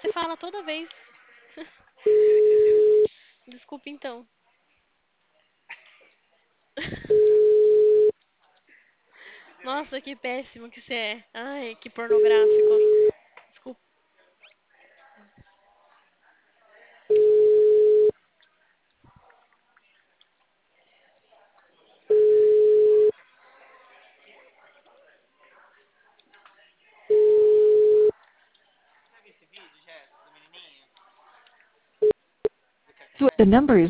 você fala toda vez. Desculpa então. Nossa, que péssimo que você é. Ai, que pornográfico. Desculpa. The number is